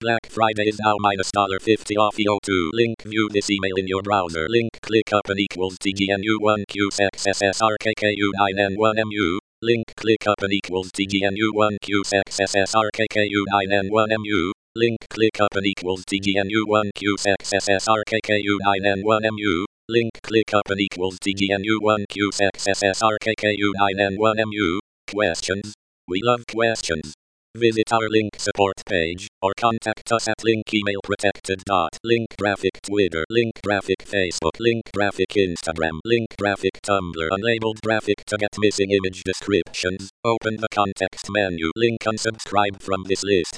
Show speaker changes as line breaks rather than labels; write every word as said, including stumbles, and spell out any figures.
Black Friday is now minus fifty off E O two. Link view this email in your browser. Link click up and equals T G N U one Q X S S R K K U nine N one M U. Link click up and equals T G N U one Q X S S R K K U nine N one M U. Link click up and equals T G N U one Q X S S R K K U nine N one M U. Link click up and equals T G N U one Q X S S R K K U nine N one M U. Questions? We love questions. Visit our link support page or contact us at link email protected. Link graphic Twitter, link graphic Facebook, link graphic Instagram, link graphic Tumblr, unlabeled graphic to get missing image descriptions. Open the context menu, link unsubscribe from this list.